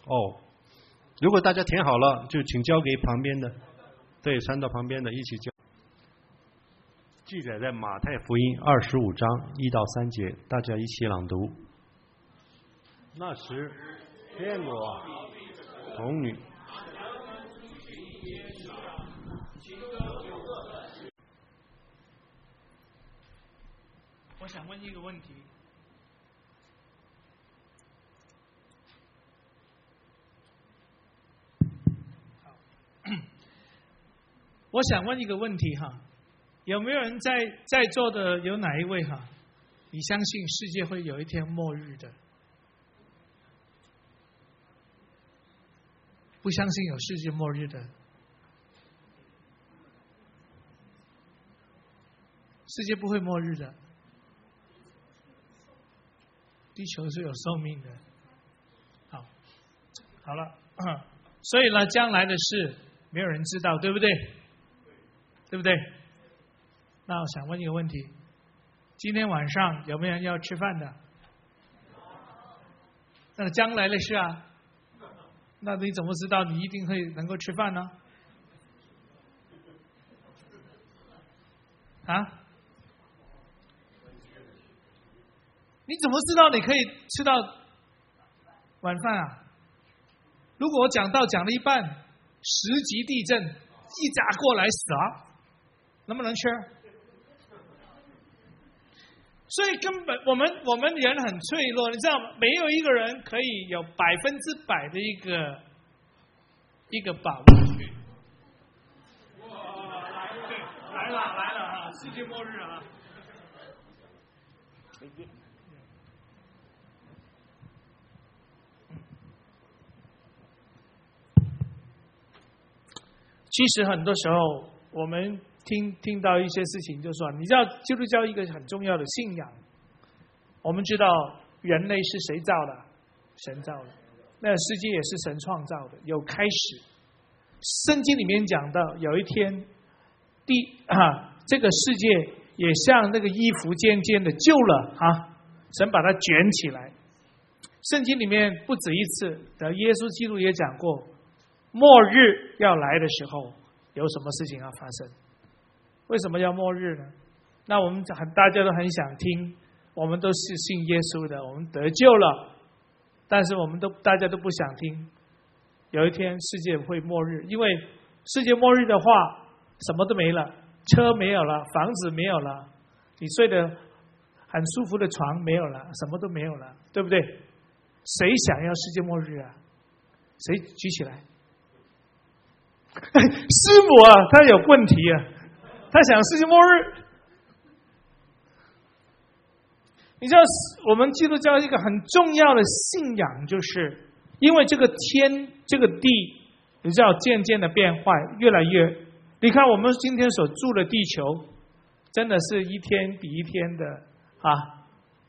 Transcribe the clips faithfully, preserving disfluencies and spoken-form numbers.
哦，如果大家填好了，就请交给旁边的，对，传到旁边的一起交。记载在马太福音二十五章一到三节，大家一起朗读。那时，天国童女。 我想问一个问题。我想问一个问题哈，有没有人在在座的有哪一位哈？你相信世界会有一天末日的？不相信有世界末日的？世界不会末日的，地球是有寿命的。好，好了，所以呢，将来的事没有人知道，对不对？对不对？那我想问一个问题：今天晚上有没有人要吃饭的？那将来的事啊，那你怎么知道你一定会能够吃饭呢？啊？你怎么知道你可以吃到晚饭啊？如果我讲到讲了一半，十级地震一砸过来死了。能不能吃？所以根本我们我们人很脆弱，你知道吗？没有一个人可以有百分之百的一个一个把握。哇，来了来了啊！世界末日啊！其实很多时候我们。听听到一些事情，就说你知道基督教一个很重要的信仰，我们知道人类是谁造的？神造的，那世界也是神创造的，有开始。圣经里面讲到，有一天，地啊，这个世界也像那个衣服渐渐的旧了啊，神把它卷起来。圣经里面不止一次的，耶稣基督也讲过，末日要来的时候，有什么事情要发生？为什么要末日呢？那我们很大家都很想听，我们都是信耶稣的，我们得救了，但是我们都大家都不想听。有一天世界会末日，因为世界末日的话，什么都没了，车没有了，房子没有了，你睡得很舒服的床没有了，什么都没有了，对不对？谁想要世界末日啊？谁举起来？师母啊，他有问题啊。他想世界末日，你知道我们基督教一个很重要的信仰，就是因为这个天这个地，你知道渐渐的变坏，越来越。你看我们今天所住的地球，真的是一天比一天的啊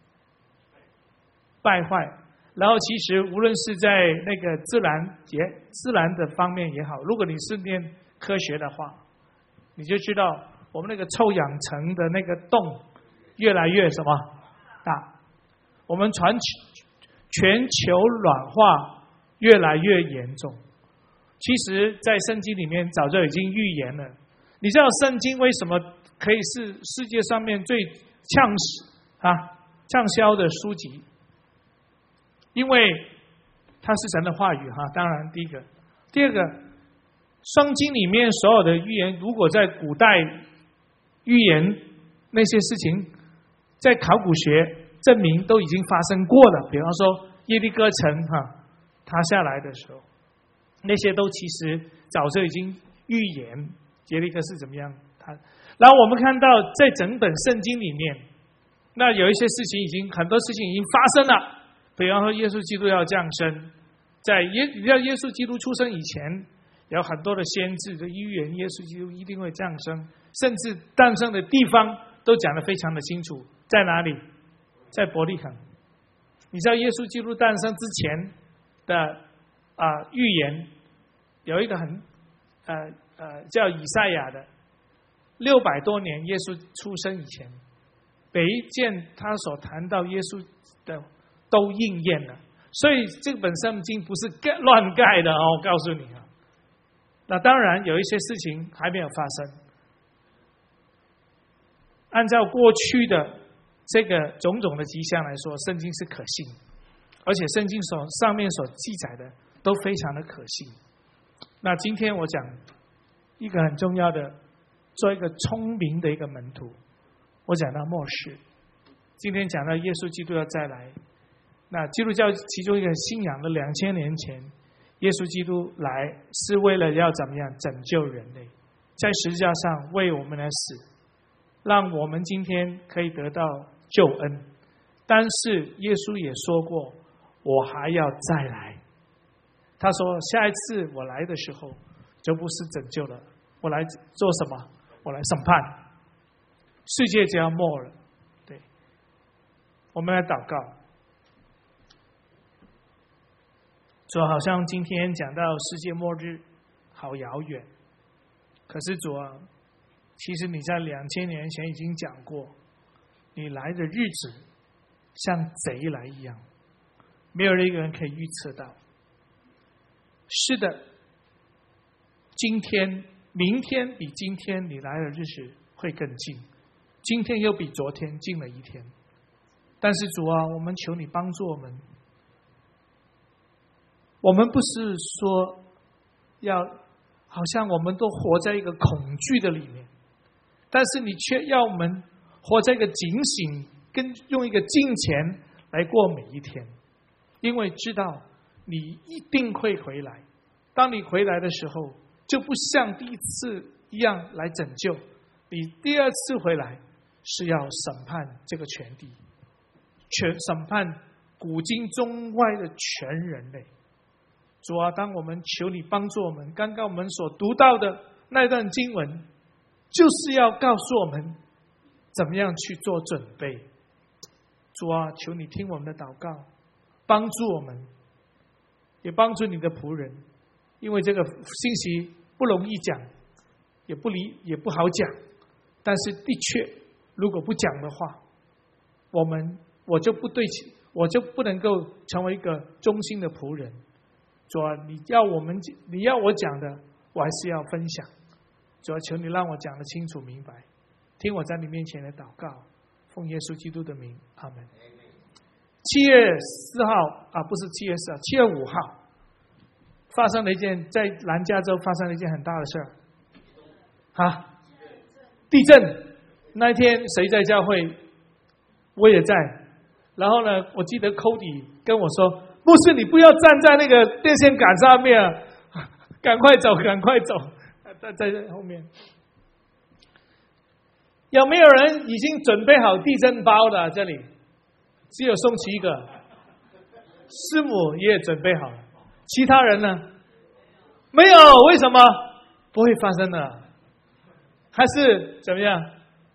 败坏。然后其实无论是在那个自然也自然的方面也好，如果你是念科学的话，你就知道我们那个臭氧层的那个洞越来越什么大，我们全全球暖化越来越严重。其实在圣经里面早就已经预言了。你知道圣经为什么可以是世界上面最畅啊畅销的书籍？因为它是神的话语哈。当然第一个，第二个，圣经里面所有的预言，如果在古代预言那些事情，在考古学证明都已经发生过了。比方说耶利哥城哈塌下来的时候，那些都其实早就已经预言耶利哥是怎么样塌。然后我们看到在整本圣经里面，那有一些事情已经很多事情已经发生了。比方说耶稣基督要降生，在耶要耶稣基督出生以前，有很多的先知的预言耶稣基督一定会降生，甚至诞生的地方都讲得非常的清楚，在哪里？在伯利恒。你知道耶稣基督诞生之前的啊、呃、预言，有一个很呃呃叫以赛亚的，六百多年耶稣出生以前，每一件他所谈到耶稣的都应验了。 所以这本圣经不是盖乱盖的哦，我告诉你啊。那当然有一些事情还没有发生。按照过去的这个种种的迹象来说，圣经是可信，而且圣经所上面所记载的都非常的可信。那今天我讲一个很重要的，做一个聪明的一个门徒。我讲到末世，今天讲到耶稣基督要再来。那基督教其中一个信仰的两千年前，耶稣基督来是为了要怎么样拯救人类，在十字架上为我们来死，让我们今天可以得到救恩。但是耶稣也说过，我还要再来。他说下一次我来的时候就不是拯救了，我来做什么？我来审判，世界就要末了。对，我们来祷告。主，好像今天讲到世界末日好遥远，可是主啊，其实你在两千年前已经讲过，你来的日子像贼来一样，没有一个人可以预测到。是的，今天明天比今天你来的日子会更近，今天又比昨天近了一天。但是主啊，我们求你帮助我们，我们不是说要好像我们都活在一个恐惧的里面，但是你却要我们活在一个警醒，跟用一个敬虔来过每一天，因为知道你一定会回来。当你回来的时候，就不像第一次一样来拯救，你第二次回来是要审判这个全地，全审判古今中外的全人类。主啊，当我们求你帮助我们，刚刚我们所读到的那段经文，就是要告诉我们怎么样去做准备。主啊，求你听我们的祷告，帮助我们，也帮助你的仆人，因为这个信息不容易讲，也不理也不好讲，但是的确，如果不讲的话，我们我就不对起，我就不能够成为一个忠心的仆人。主啊，你要我们，你要我讲的，我还是要分享。主啊，求你让我讲得清楚明白，听我在你面前的祷告，奉耶稣基督的名，阿门。七月四号啊，不是七月四号，七月五号，发生了一件在南加州发生了一件很大的事儿。啊，地震那一天谁在教会？我也在。然后呢，我记得 Cody 跟我说，牧师你不要站在那个电线杆上面啊，赶快走赶快走，在在后面。有没有人已经准备好地震包的？这里只有宋琪一个，师母也准备好了，其他人呢？没有，为什么？不会发生的，还是怎么样？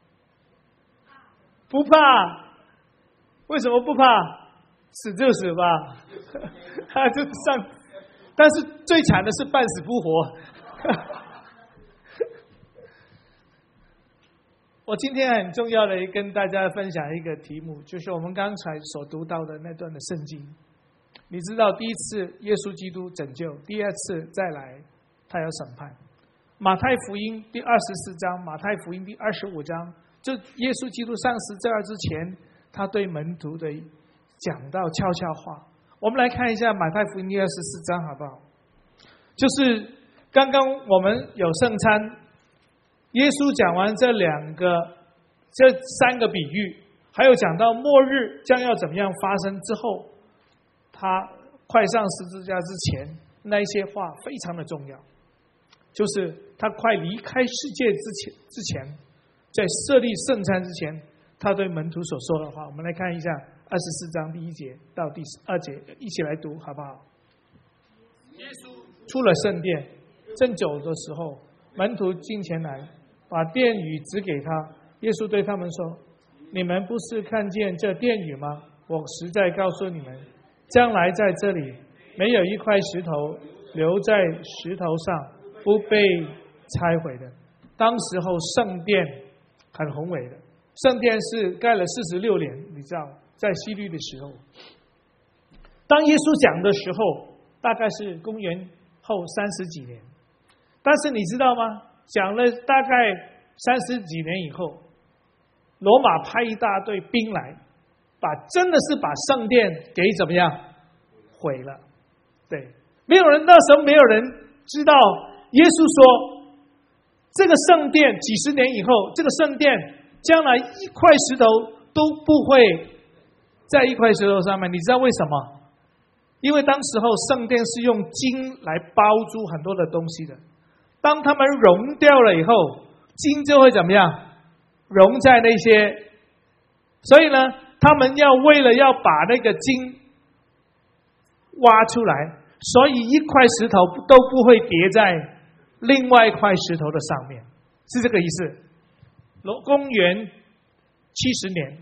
不怕？为什么不怕？死就死吧，他就上。但是最惨的是半死不活。我今天很重要的跟大家分享一个题目，就是我们刚才所读到的那段的圣经。你知道，第一次耶稣基督拯救，第二次再来他要审判。马太福音第二十四章，马太福音第二十五章，就耶稣基督上十字架之前，他对门徒的讲到悄悄话。我们来看一下马太福音第二十四章好不好？就是刚刚我们有圣餐，耶稣讲完这两个这三个比喻，还有讲到末日将要怎么样发生之后，他快上十字架之前那一些话非常的重要，就是他快离开世界之前之前在设立圣餐之前，他对门徒所说的话。我们来看一下二十四章第一节到第十二节，一起来读好不好？耶稣出了圣殿，正走的时候，门徒进前来，把殿宇指给他。耶稣对他们说：“你们不是看见这殿宇吗？我实在告诉你们，将来在这里没有一块石头留在石头上不被拆毁的。”当时候圣殿很宏伟的，圣殿是盖了四十六年，你知道，在希律的时候。当当耶稣讲的时候，大概是公元后三十几年。但是你知道吗？讲了大概三十几年以后，罗马派一大队兵来，把真的是把圣殿给怎么样毁了。对，没有人那时候没有人知道，耶稣说这个圣殿几十年以后，这个圣殿将来一块石头都不会在一块石头上面。你知道为什么？因为当时候圣殿是用金来包住很多的东西的，当它们融掉了以后，金就会怎么样融在那些，所以呢他们要为了要把那个金挖出来，所以一块石头都不会叠在另外一块石头的上面，是这个意思。公元七十年，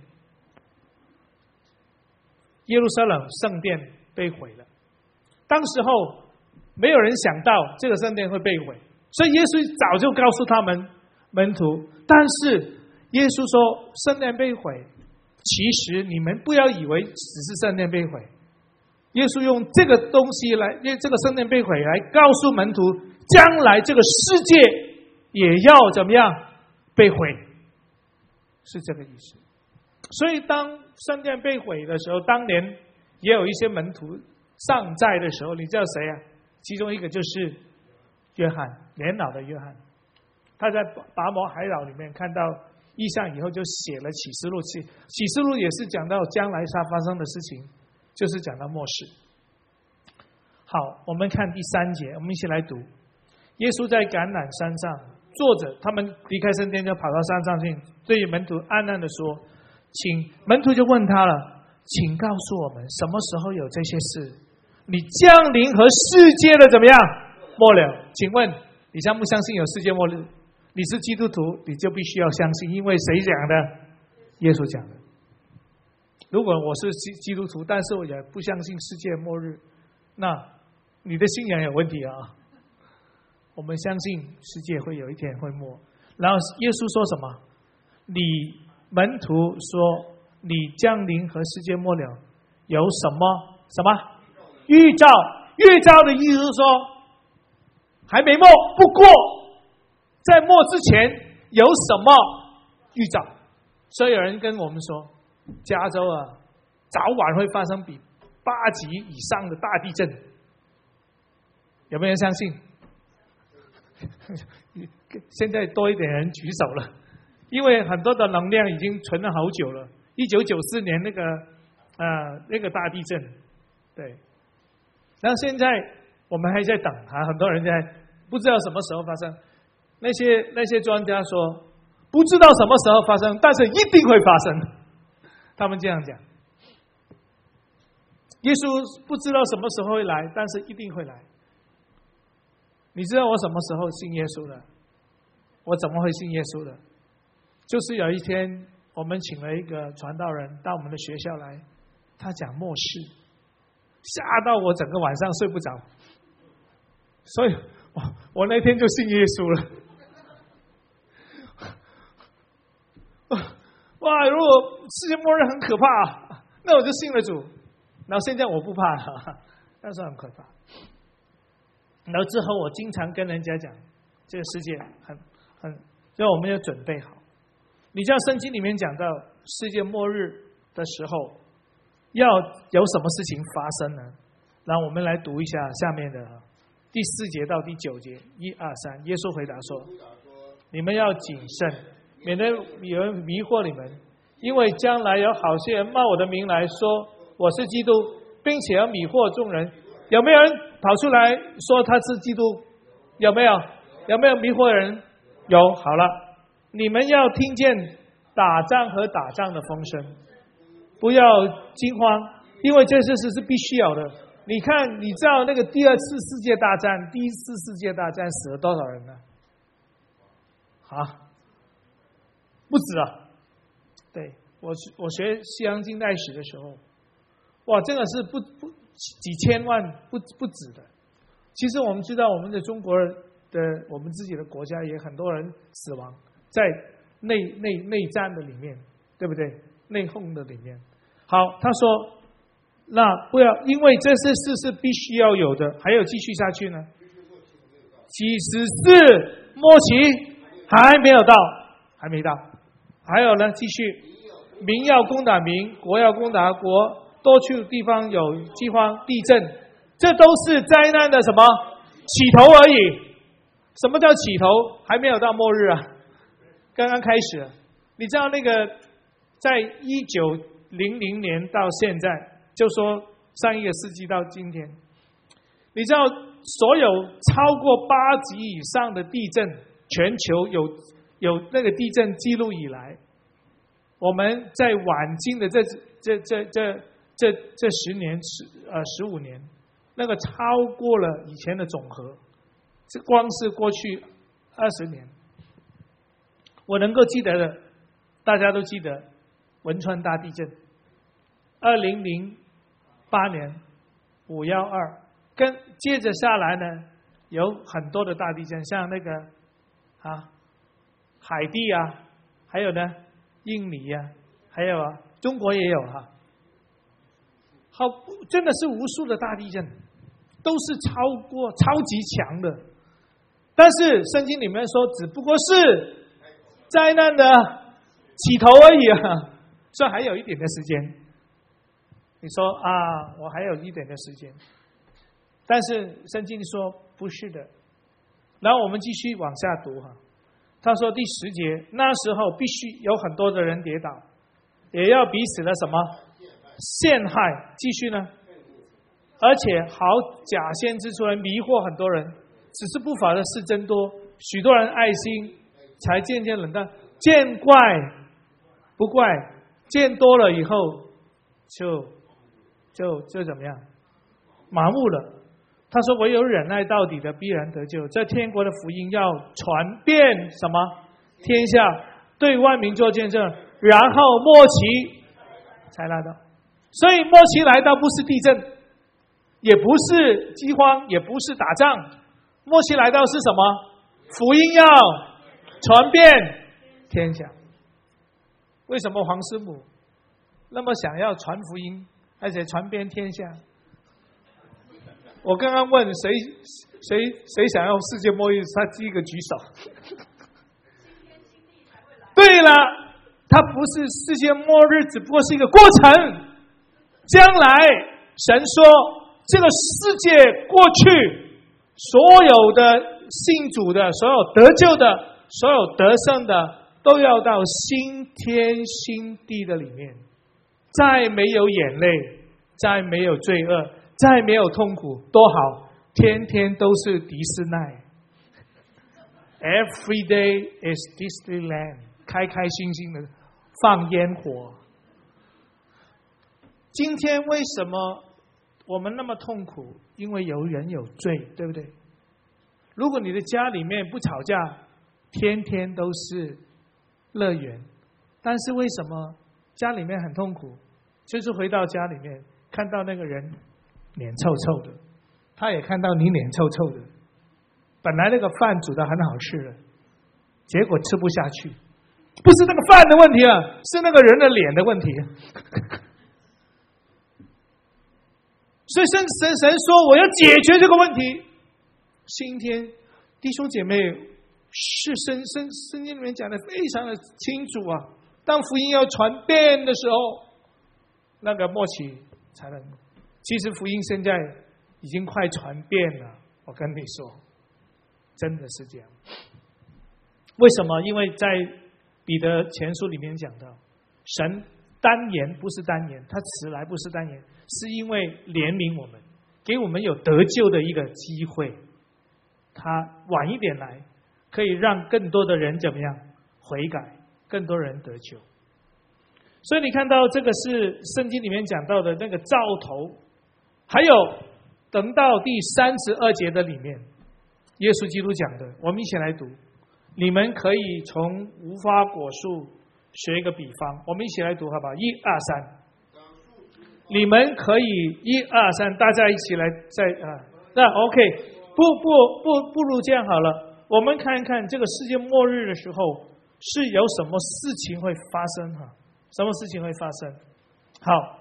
耶路撒冷圣殿被毁了。当时候没有人想到这个圣殿会被毁，所以耶稣早就告诉他们门徒。但是耶稣说圣殿被毁，其实你们不要以为只是圣殿被毁。耶稣用这个东西来，因为这个圣殿被毁来告诉门徒，将来这个世界也要怎么样被毁，是这个意思。所以当圣殿被毁的时候，当年也有一些门徒尚在的时候，你知道谁啊？其中一个就是约翰，年老的约翰。他在拔摩海岛里面看到异象以后，就写了启示录。启启示录也是讲到将来它发生的事情，就是讲到末世。好，我们看第三节，我们一起来读。耶稣在橄榄山上坐着，他们离开圣殿就跑到山上去，对门徒暗暗的说，请门徒就问他了，请告诉我们什么时候有这些事？你降临和世界的怎么样末了？请问你相不相信有世界末日？你是基督徒，你就必须要相信，因为谁讲的？耶稣讲的。如果我是基基督徒，但是我也不相信世界末日，那你的信仰有问题啊！我们相信世界会有一天会末。然后耶稣说什么？你门徒说你降临和世界末了有什么什么预兆？预兆的意思是说还没末，不过在末之前有什么预兆？所以有人跟我们说，加州啊早晚会发生比八级以上的大地震，有没有人相信？现在多一点人举手了，因为很多的能量已经存了好久了。一九九四年那个呃那个大地震，对，然后现在我们还在等，还很多人在不知道什么时候发生。那些那些专家说不知道什么时候发生，但是一定会发生，他们这样讲。耶稣不知道什么时候会来，但是一定会来。你知道我什么时候信耶稣的？我怎么会信耶稣的？就是有一天我们请了一个传道人到我们的学校来，他讲末世，吓到我整个晚上睡不着，所以我我那天就信耶稣了。哇，如果世界末日很可怕，那我就信了主。然后现在我不怕了，但是很可怕。然后之后我经常跟人家讲，这个世界很很，所以我们要准备好。你知道圣经里面讲到世界末日的时候要有什么事情发生呢？然后我们来读一下下面的第四节到第九节，一二三。耶稣回答说：你们要谨慎，免得有人迷惑你们，因为将来有好些人冒我的名来说我是基督，并且要迷惑众人。有没有人跑出来说他是基督？有没有？有没有迷惑人？有。好了，你们要听见打仗和打仗的风声，不要惊慌，因为这些事是必须有的。你看，你知道那个第二次世界大战，第一次世界大战死了多少人呢？啊，不止啊！对，我我学西洋近代史的时候，哇，真的是不不几千万不不止的。其实我们知道，我们的中国的我们自己的国家也很多人死亡在内内内战的里面，对不对？内讧的里面。好，他说那不要，因为这些事是必须要有的。还有继续下去呢？几十四末期还没有到，还没到。还有呢，继续，民要攻打民，国要攻打国，多处地方有饥荒、地震，这都是灾难的什么起头而已。什么叫起头？还没有到末日啊，刚刚开始。你知道那个，在一九零零年到现在，就说上一个世纪到今天，你知道所有超过八级以上的地震，全球有有那个地震记录以来，我们在晚近的这这这这这这十年十呃十五年，那个超过了以前的总和。这光是过去二十年，我能够记得的，大家都记得汶川大地震，二零零八年五幺二，跟接着下来呢，有很多的大地震，像那个啊海地啊，还有呢印尼啊，还有啊中国也有哈、啊，好，真的是无数的大地震，都是超过超级强的。但是圣经里面说，只不过是灾难的起头而已啊，所以还有一点的时间。你说啊，我还有一点的时间，但是圣经说不是的。然后我们继续往下读哈，他说第十节，那时候必须有很多的人跌倒，也要彼此的什么陷害。继续呢，而且好假先知出来迷惑很多人。只是不法的事增多，许多人爱心才渐渐冷淡，见怪不怪，见多了以后就就就怎么样，麻木了。他说唯有忍耐到底的必然得救，这天国的福音要传遍什么天下，对万民做见证，然后末期才来到。所以末期来到不是地震，也不是饥荒，也不是打仗，末期来到是什么？福音要传遍天下。为什么黄师母那么想要传福音，而且传遍天下？我刚刚问谁谁谁想要世界末日，他第一个举手。对了，它不是世界末日，只不过是一个过程。将来神说，这个世界过去。所有的信主的，所有得救的，所有得胜的，都要到新天新地的里面，再没有眼泪，再没有罪恶，再没有痛苦，多好！天天都是迪士尼 ，Every day is Disneyland， 开开心心的放烟火。今天为什么我们那么痛苦？因为有人有罪，对不对？如果你的家里面不吵架，天天都是乐园，但是为什么家里面很痛苦？就是回到家里面看到那个人脸臭臭的，他也看到你脸臭臭的，本来那个饭煮得很好吃的，结果吃不下去，不是那个饭的问题啊，是那个人的脸的问题。所以神神神说，我要解决这个问题。今天弟兄姐妹是圣圣圣经里面讲的非常的清楚啊。当福音要传遍的时候，那个末期才能。其实福音现在已经快传遍了，我跟你说，真的是这样。为什么？因为在彼得前书里面讲到，神单言不是单言，他迟来不是单言，是因为怜悯我们，给我们有得救的一个机会。他晚一点来，可以让更多的人怎么样悔改，更多人得救。所以你看到这个是圣经里面讲到的那个兆头，还有等到第三十二节的里面，耶稣基督讲的，我们一起来读。你们可以从无花果树学一个比方，我们一起来读好不好？一二三，你们可以一二三，大家一起来再啊，那 OK。不不不，不如这样好了，我们看一看这个世界末日的时候是有什么事情会发生哈？什么事情会发生？好，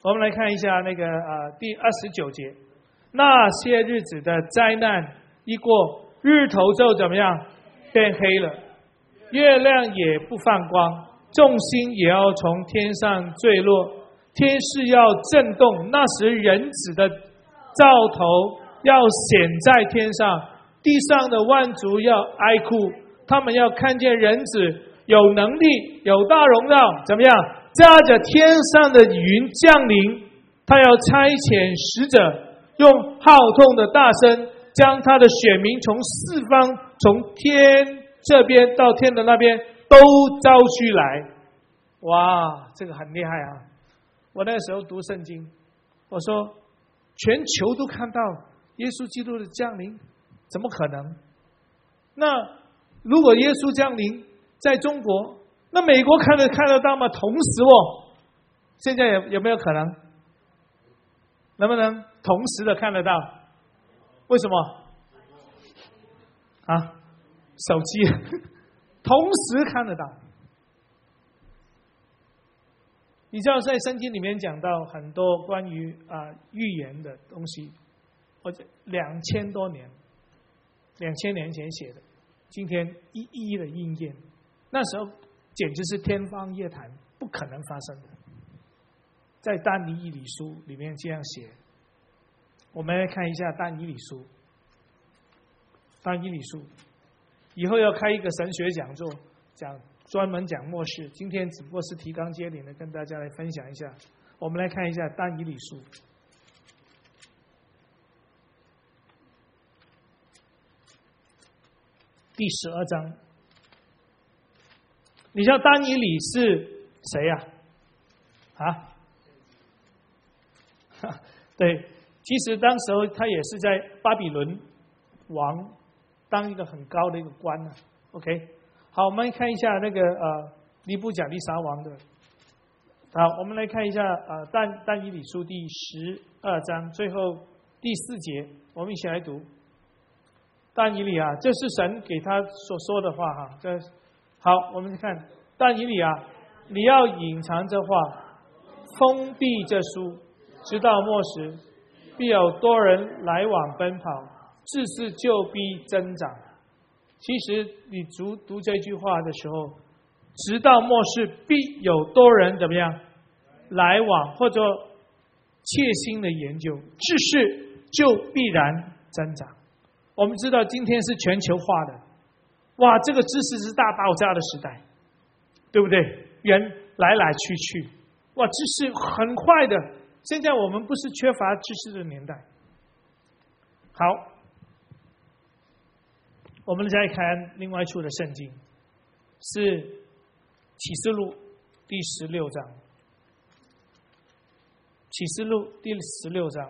我们来看一下那个呃第二十九节，那些日子的灾难一过，日头就怎么样变黑了，月亮也不放光，众星也要从天上坠落，天势要震动，那时人子的兆头要显在天上，地上的万族要哀哭，他们要看见人子有能力有大荣耀，怎么样驾着天上的云降临，他要差遣使者，用号筒的大声将他的选民从四方，从天这边到天的那边都招去来。哇，这个很厉害啊！我那个时候读圣经，我说全球都看到耶稣基督的降临，怎么可能？那如果耶稣降临在中国，那美国看得看得到吗？同时哦，现在有有没有可能？能不能同时的看得到？为什么？啊，手机同时看得到。你知道在圣经里面讲到很多关于啊、呃、预言的东西，或者两千多年、两千年前写的，今天一一的应验。那时候简直是天方夜谭，不可能发生的。在但以理书里面这样写。我们来看一下但以理书。但以理书以后要开一个神学讲座，讲专门讲末世。今天只不过是提纲挈领的跟大家来分享一下。我们来看一下但以理书第十二章。你知道但以理是谁呀、啊？啊？对，其实当时候他也是在巴比伦王当一个很高的一个官呢、啊。OK， 好，我们看一下那个呃尼布甲尼撒王的。好，我们来看一下呃但但以理书第十二章最后第四节，我们一起来读。但以理啊，这是神给他所说的话哈。这好，我们看但以理啊，你要隐藏这话，封闭这书，直到末时，必有多人来往奔跑，志士就必增长。其实你读读这句话的时候，直到末世必有多人怎么样来往，或者切心的研究，知识就必然增长。我们知道今天是全球化的，哇，这个知识是大爆炸的时代，对不对？人来来去去，哇，知识很快的。现在我们不是缺乏知识的年代。好，我们再看另外一处的圣经，是启示录第十六章。启示录第十六章。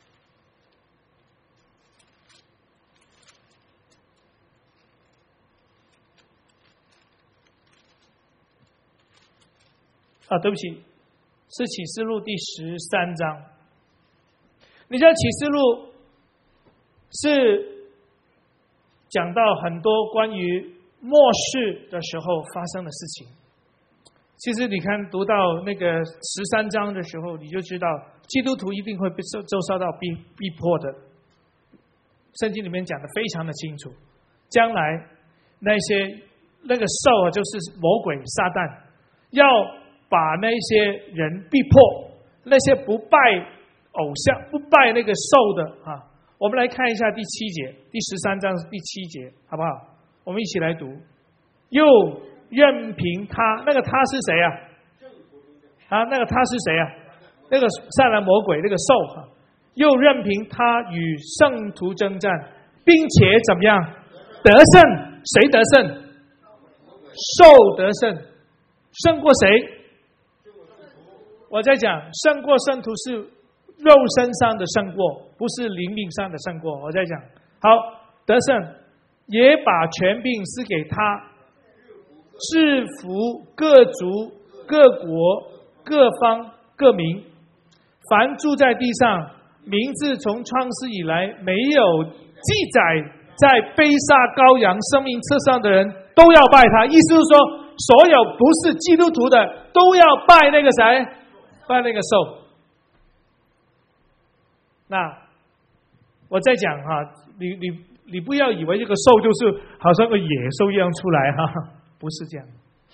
啊，对不起，是启示录第十三章。你知道启示录是讲到很多关于末世的时候发生的事情。其实你看读到那个十三章的时候，你就知道基督徒一定会被受受受到逼逼迫的。圣经里面讲的非常的清楚，将来那些那个兽啊，就是魔鬼撒旦，要把那些人逼迫，那些不拜偶像、不拜那个兽的啊。我们来看一下第七节，第十三章第七节，好不好？我们一起来读。又任凭他，那个他是谁啊？啊，那个他是谁啊？那个撒旦魔鬼，那个兽啊。又任凭他与圣徒征战，并且怎么样得胜？谁得胜？兽得胜，胜过谁？我在讲胜过圣徒是肉身上的胜过，不是灵命上的胜过。我在讲好得胜，也把权柄赐给他，制服各族、各国、各方、各民，凡住在地上，名字从创世以来没有记载在被杀羔羊生命册上的人，都要拜他。意思是说，所有不是基督徒的都要拜那个谁？拜那个兽。 那我在讲哈、啊，你你你不要以为这个兽就是好像个野兽一样出来哈、啊，不是这样。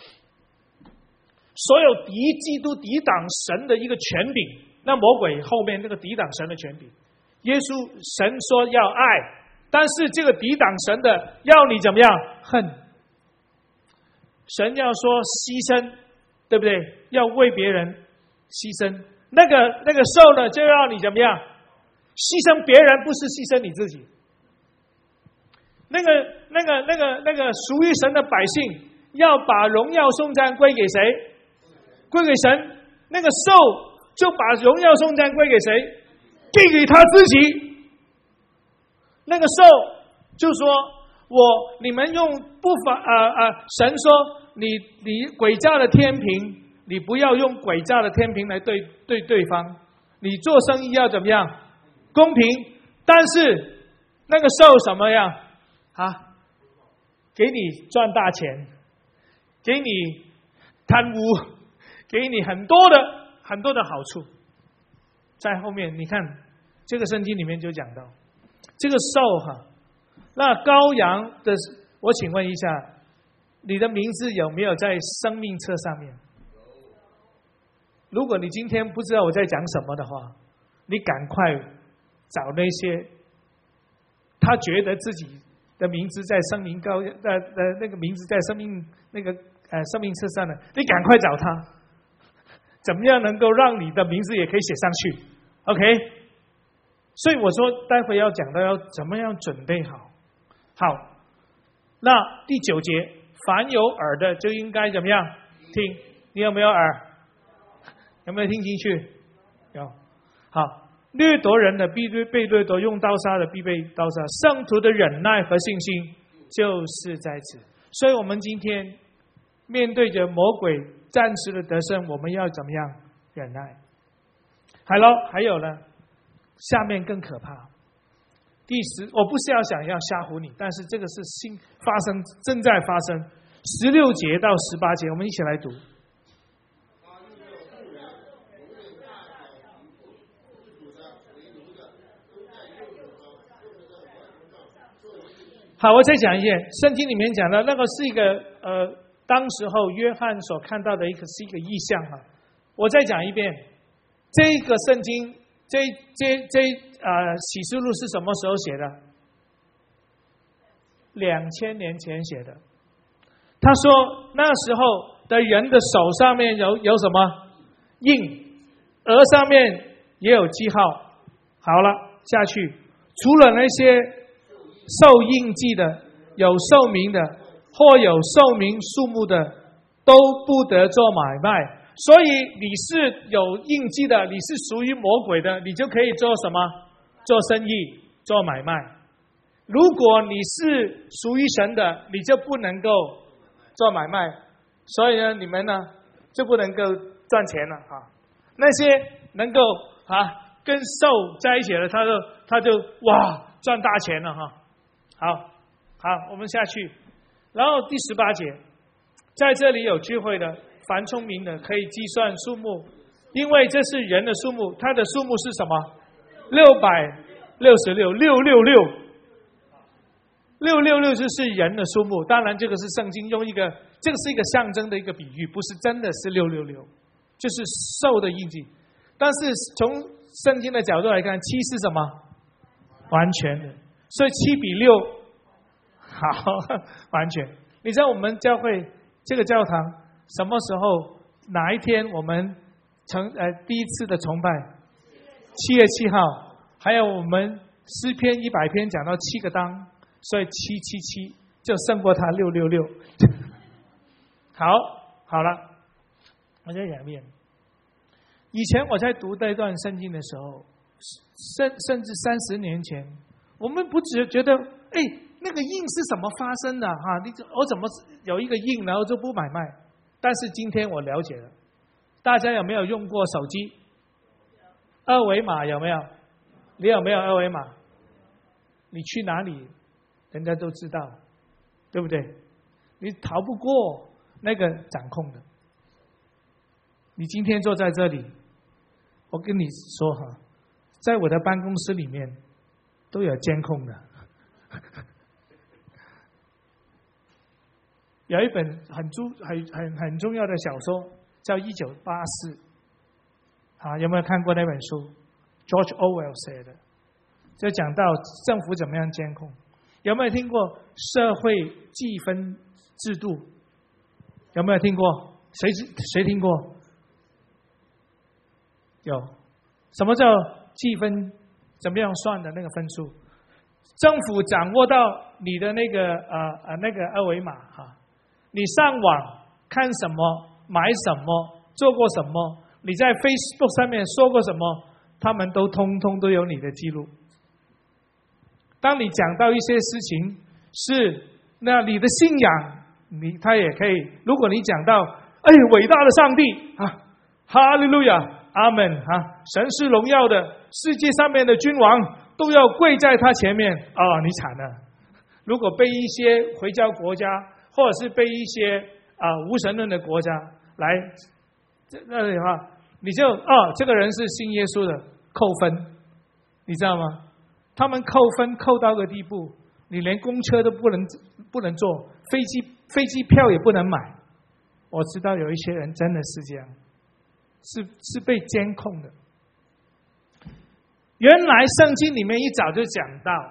所有敌基督、抵挡神的一个权柄，那魔鬼后面那个抵挡神的权柄，耶稣神说要爱，但是这个抵挡神的要你怎么样恨？神要说牺牲，对不对？要为别人牺牲。那个那个兽呢，就要你怎么样？牺牲别人，不是牺牲你自己。那个那个那个那个属于神的百姓，要把荣耀颂赞归给谁？归给神。那个兽就把荣耀颂赞归给谁？归给他自己。那个兽就说：“我你们用不法啊啊、呃呃，神说你你诡诈的天平，你不要用诡诈的天平来对对对方。你做生意要怎么样？公平。但是那个兽什么样啊？给你赚大钱，给你贪污，给你很多的很多的好处。在后面你看这个圣经里面就讲到这个兽哈，那羔羊的，我请问一下，你的名字有没有在生命册上面？如果你今天不知道我在讲什么的话，你赶快找那些他觉得自己的名字在生命高呃呃那个名字在生命那个呃生命册上的，你赶快找他，怎么样能够让你的名字也可以写上去 ？OK？ 所以我说，待会要讲到要怎么样准备好。好，那第九节，凡有耳的就应该怎么样听？你有没有耳？有没有听进去？有。好，掠夺人的必被掠夺，用刀杀的必被刀杀。圣徒的忍耐和信心就是在此。所以我们今天面对着魔鬼暂时的得胜，我们要怎么样忍耐？好了，还有呢，下面更可怕。第十，我不是要想要吓唬你，但是这个是新发生，正在发生。十六节到十八节，我们一起来读。好，我再讲一遍，圣经里面讲的那个是一个呃，当时候约翰所看到的一个是一个意象哈。我再讲一遍，这个圣经，这这这呃启示录是什么时候写的？两千年前写的。他说那时候的人的手上面有有什么印，额上面也有记号。好了，下去，除了那些受印记的、有寿名的或有寿名数目的，都不得做买卖。所以你是有印记的，你是属于魔鬼的，你就可以做什么？做生意、做买卖。如果你是属于神的，你就不能够做买卖。所以呢，你们呢就不能够赚钱了哈。那些能够啊跟兽在一起的，他就他就哇赚大钱了哈。好，好，我们下去。然后第十八节，在这里有智慧的，凡聪明的可以计算数目，因为这是人的数目，它的数目是什么？六百六十六，六六六，六六六就是人的数目。当然，这个是圣经用一个，这个是一个象征的一个比喻，不是真的是六六六，就是兽的印记。但是从圣经的角度来看，七是什么？完全的。所以七比六，好，完全。你知道我们教会这个教堂什么时候哪一天我们成呃第一次的崇拜？七月七号，还有我们诗篇一百篇讲到七个当，所以七七七就胜过他六六六。好，好了，我再讲一遍。以前我在读这段圣经的时候，甚甚至三十年前。我们不只觉得，哎，那个印是怎么发生的哈？你我怎么有一个印，然后就不买卖？但是今天我了解了，大家有没有用过手机？二维码有没有？你有没有二维码？你去哪里，人家都知道，对不对？你逃不过那个掌控的。你今天坐在这里，我跟你说哈， 在我的办公室里面都有监控的。有一本很重很很很重要的小说叫《一九八四》，啊，有没有看过那本书 ？George Orwell 写的，就讲到政府怎么样监控。有没有听过社会计分制度？有没有听过？谁谁听过？有。什么叫计分？怎么样算的那个分数？政府掌握到你的那个呃呃那个二维码哈、啊，你上网看什么，买什么，做过什么，你在 Facebook 上面说过什么，他们都通通都有你的记录。当你讲到一些事情是那你的信仰，你他也可以。如果你讲到哎伟大的上帝啊，哈利路亚，阿门啊，神是荣耀的，世界上面的君王都要跪在他前面啊、哦，你惨了。如果被一些回教国家，或者是被一些啊、呃、无神论的国家来那里的话，你就哦，这个人是信耶稣的，扣分，你知道吗？他们扣分扣到个地步，你连公车都不能不能坐，飞机飞机票也不能买。我知道有一些人真的是这样，是是被监控的。原来圣经里面一早就讲到，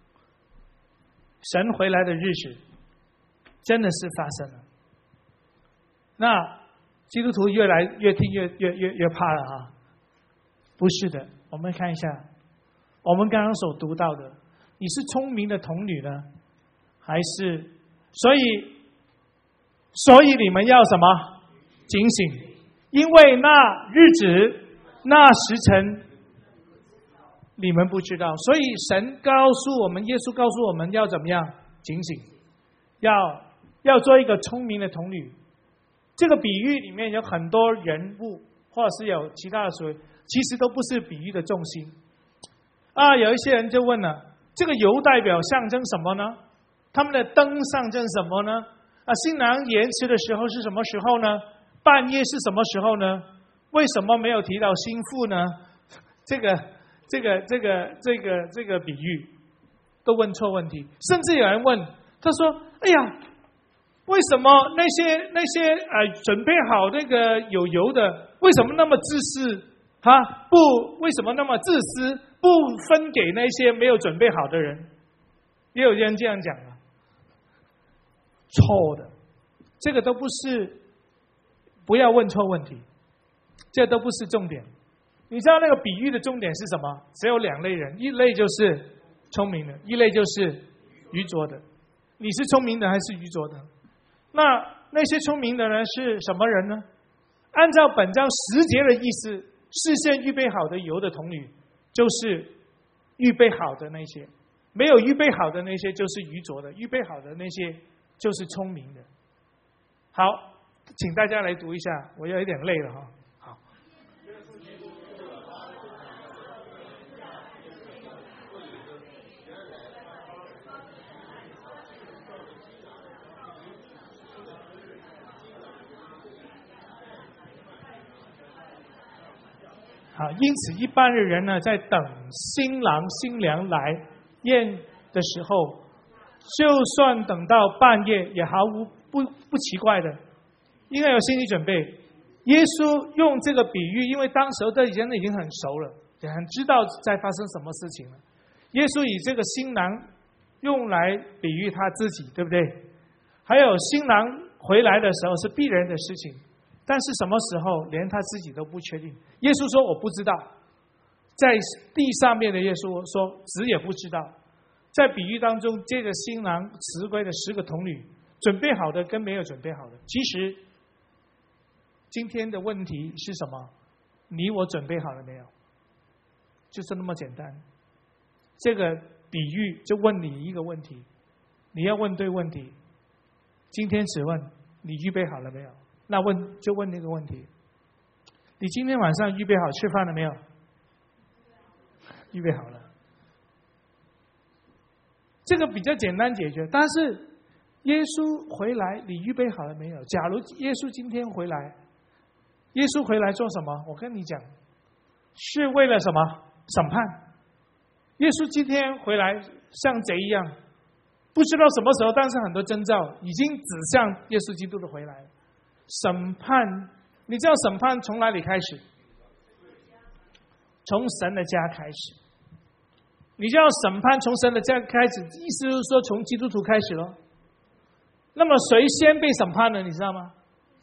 神回来的日子真的是发生了。那基督徒越来越听越越越越怕了啊！不是的，我们看一下，我们刚刚所读到的，你是聪明的童女呢，还是？所以，所以你们要什么？警醒，因为那日子、那时辰，你们不知道。所以神告诉我们，耶稣告诉我们要怎么样？警醒，要要做一个聪明的童女。这个比喻里面有很多人物，或者是有其他的所谓，其实都不是比喻的重心。啊，有一些人就问了，这个油代表象征什么呢？他们的灯象征什么呢？啊，新郎延迟的时候是什么时候呢？半夜是什么时候呢？为什么没有提到心腹呢？这个、这个、这个、这个、这个比喻都问错问题，甚至有人问，他说：“哎呀，为什么那些那些呃准备好那个有油的，为什么那么自私？哈，不，为什么那么自私？不分给那些没有准备好的人？”也有人这样讲啊，错的，这个都不是，不要问错问题，这都不是重点。你知道那个比喻的重点是什么？只有两类人，一类就是聪明的，一类就是愚拙的。你是聪明的还是愚拙的？那那些聪明的人是什么人呢？按照本章十节的意思，事先预备好的油的童女，就是预备好的那些；没有预备好的那些，就是愚拙的；预备好的那些，就是聪明的。好，请大家来读一下，我有一点累了哈。好。好，因此一般的人呢，在等新郎新娘来宴的时候，就算等到半夜，也毫无不不奇怪的，应该有心理准备。耶稣用这个比喻，因为当时的人已经很熟了，也很知道在发生什么事情了。耶稣以这个新郎用来比喻他自己，对不对？还有新郎回来的时候是必然的事情，但是什么时候连他自己都不确定。耶稣说我不知道，在地上面的耶稣说子也不知道。在比喻当中，这个新郎辞归的十个童女，准备好的跟没有准备好的，其实今天的问题是什么？你我准备好了没有？就是那么简单。这个比喻就问你一个问题，你要问对问题。今天只问你预备好了没有？那问就问那个问题，你今天晚上预备好吃饭了没有？预备好了。这个比较简单解决，但是耶稣回来，你预备好了没有？假如耶稣今天回来，耶稣回来做什么？我跟你讲，是为了什么？ 审判。耶稣今天回来像贼一样，不知道什么时候，但是很多征兆已经指向耶稣基督的回来。审判，你知道审判从哪里开始？从神的家开始。你知道审判从神的家开始，意思就是说从基督徒开始咯。那么谁先被审判呢？你知道吗？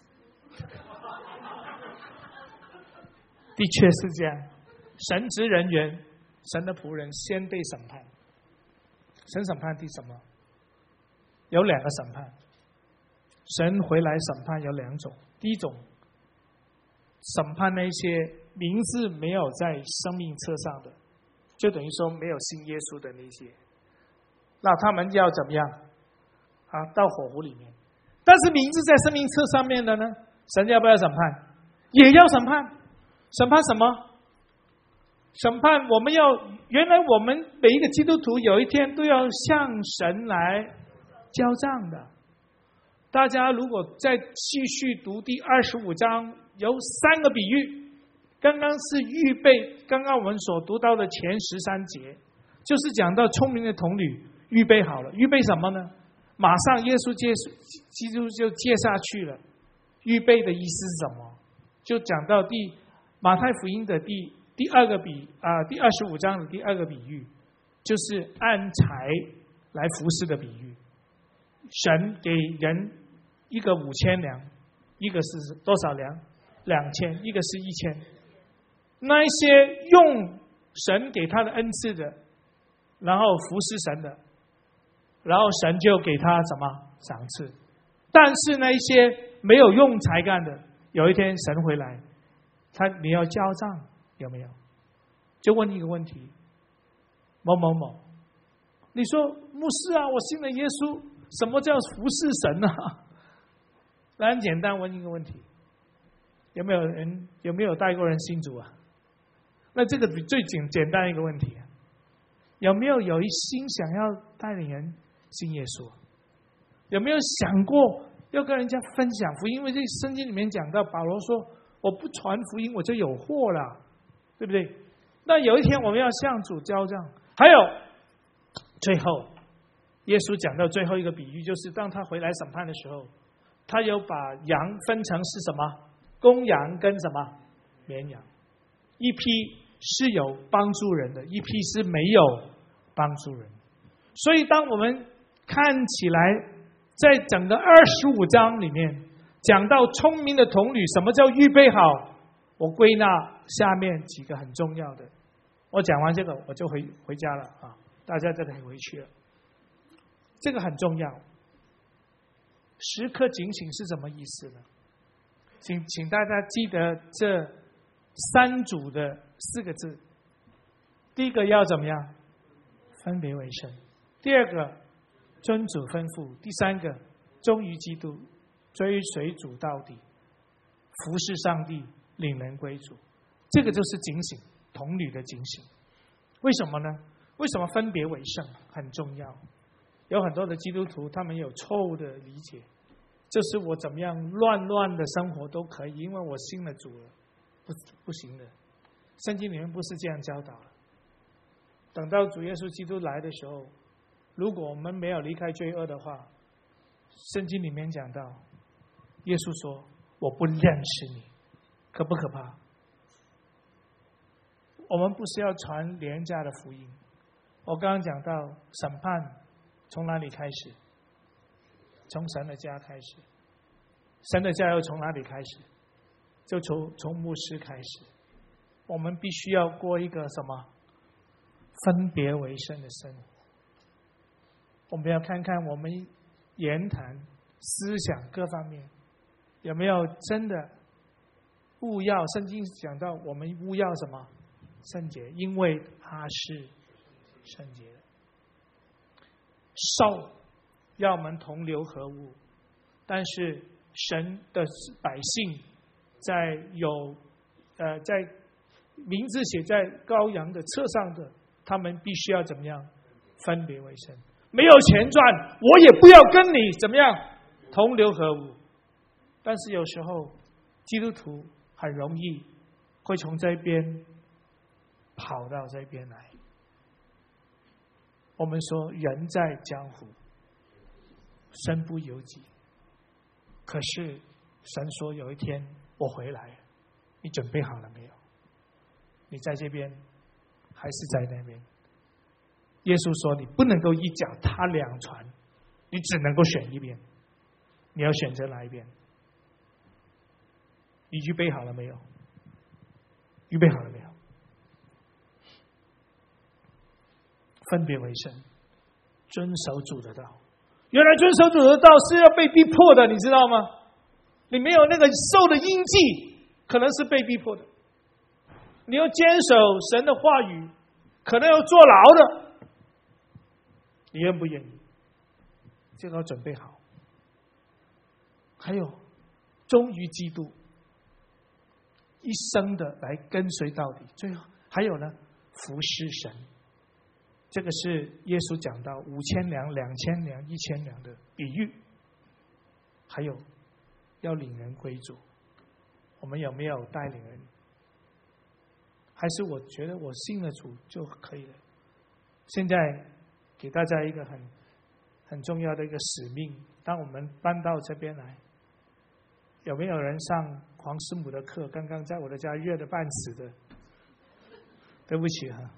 的确是这样，神职人员、神的仆人先被审判。神审判第什么？有两个审判。神回来审判有两种，第一种，审判那些名字没有在生命册上的，就等于说没有信耶稣的那些，那他们要怎么样？啊，到火湖里面。但是名字在生命册上面的呢，神要不要审判？也要审判。审判什么？审判我们要，原来我们每一个基督徒有一天都要向神来交账的。大家如果再继续读第二十五章，有三个比喻，刚刚是预备，刚刚我们所读到的前十三节，就是讲到聪明的童女预备好了，预备什么呢？马上耶稣接基督就接下去了。预备的意思是什么？就讲到第马太福音的第第二个比啊、呃、第二十五章的第二个比喻，就是按财来服侍的比喻。神给人一个五千两，一个是多少两？两千，一个是一千。那一些用神给他的恩赐的，然后服侍神的，然后神就给他什么赏赐。但是那一些没有用才干的，有一天神回来，他你要交账，有没有？就问你一个问题：某某某，你说牧师啊，我信了耶稣，什么叫服侍神啊？那很简单，问一个问题：有没有人有没有带过人信主啊？那这个最简简单一个问题，有没有有一心想要带领人信耶稣？有没有想过要跟人家分享福音？因为这圣经里面讲到，保罗说：“我不传福音，我就有祸了，对不对？”那有一天我们要向主交账。还有最后，耶稣讲到最后一个比喻，就是当他回来审判的时候，他有把羊分成是什么？公羊跟什么？绵羊。一批是有帮助人的，一批是没有帮助人。所以当我们看起来在整个二十五章里面讲到聪明的童女，什么叫预备好？我归纳下面几个很重要的。我讲完这个我就回回家了啊，大家就可以回去了。这个很重要。时刻警醒是什么意思呢？请请大家记得这三组的四个字。第一个要怎么样？分别为圣。第二个遵主吩咐。第三个忠于基督，追随主到底，服侍上帝，领人归主。这个就是警醒，童女的警醒。为什么呢？为什么分别为圣很重要？有很多的基督徒他们有错误的理解，就是我怎么样乱乱的生活都可以，因为我信了主了。不不行的，圣经里面不是这样教导的。等到主耶稣基督来的时候，如果我们没有离开罪恶的话，圣经里面讲到，耶稣说：“我不认识你。”可不可怕？我们不是要传廉价的福音。我刚刚讲到审判从哪里开始？从神的家开始。神的家又从哪里开始？就从从牧师开始。我们必须要过一个什么分别为圣的生活。我们要看看我们言谈、思想各方面有没有真的务要。圣经讲到我们务要什么？圣洁，因为他是圣洁的。兽要我们同流合污，但是神的百姓在有呃在名字写在羔羊的册上的，他们必须要怎么样？分别为圣。没有钱赚，我也不要跟你怎么样同流合污。但是有时候基督徒很容易会从这边跑到这边来。我们说人在江湖，身不由己。可是神说有一天我回来，你准备好了没有？你在这边还是在那边？耶稣说你不能够一脚踏两船，你只能够选一边。你要选择哪一边？你预备好了没有？预备好了没有？分别为圣，遵守主的道。原来遵守主的道是要被逼迫的，你知道吗？你没有那个受的印记，可能是被逼迫的。你要坚守神的话语，可能要坐牢的。你愿不愿意？这个要准备好。还有，忠于基督，一生的来跟随到底。最后还有呢，服侍神。这个是耶稣讲到五千两、两千两、一千两的比喻。还有，要领人归主。我们有没有带领人？还是我觉得我信了主就可以了？现在给大家一个很很重要的一个使命，当我们搬到这边来，有没有人上黄师母的课？刚刚在我的家热得半死的，对不起哈。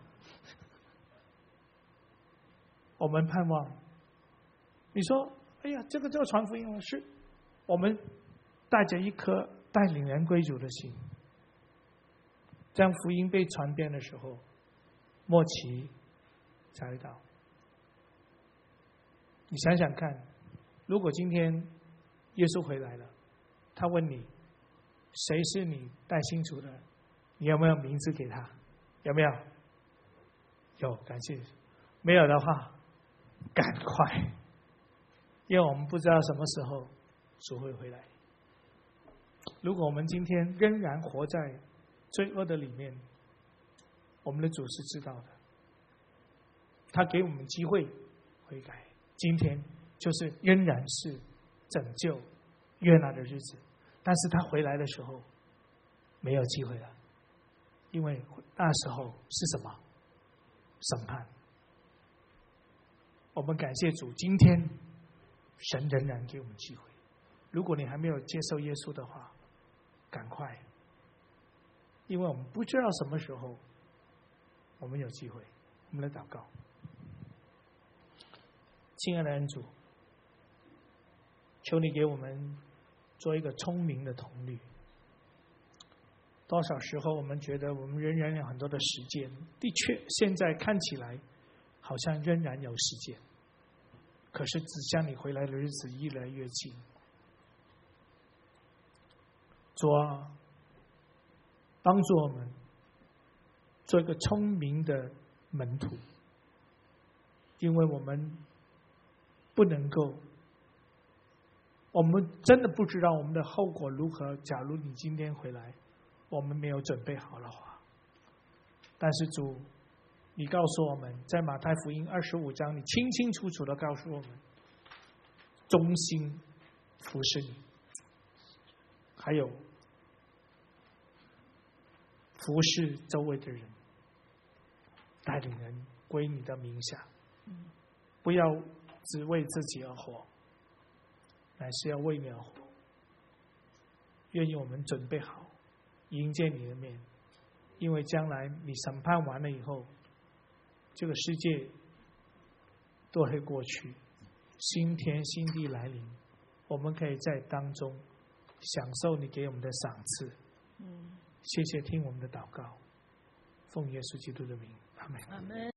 我们盼望，你说，哎呀，这个叫传福音吗？是，我们带着一颗带领人归主的心，当福音被传遍的时候，末期才会到。你想想看，如果今天耶稣回来了，他问你，谁是你带信主的？你有没有名字给他？有没有？有，感谢。没有的话，赶快，因为我们不知道什么时候主会回来。如果我们今天仍然活在罪恶的里面，我们的主是知道的，他给我们机会悔改。今天就是仍然是拯救约拿的日子，但是他回来的时候没有机会了，因为那时候是什么？审判。我们感谢主，今天神仍然给我们机会。如果你还没有接受耶稣的话，赶快，因为我们不知道什么时候我们有机会。我们来祷告。亲爱的恩主，求你给我们做一个聪明的童女。多少时候我们觉得我们仍然有很多的时间，的确现在看起来好像仍然有时间，可是指向你回来的日子越来越近。主啊，帮助我们做一个聪明的门徒，因为我们不能够，我们真的不知道我们的后果如何。假如你今天回来，我们没有准备好的话，但是主，你告诉我们，在马太福音二十五章，你清清楚楚的告诉我们，忠心服侍你，还有服侍周围的人，带领人归你的名下，不要只为自己而活，乃是要为你而活。愿意我们准备好迎接你的面，因为将来你审判完了以后，这个世界都会过去，新天新地来临，我们可以在当中享受你给我们的赏赐。谢谢听我们的祷告，奉耶稣基督的名，阿们。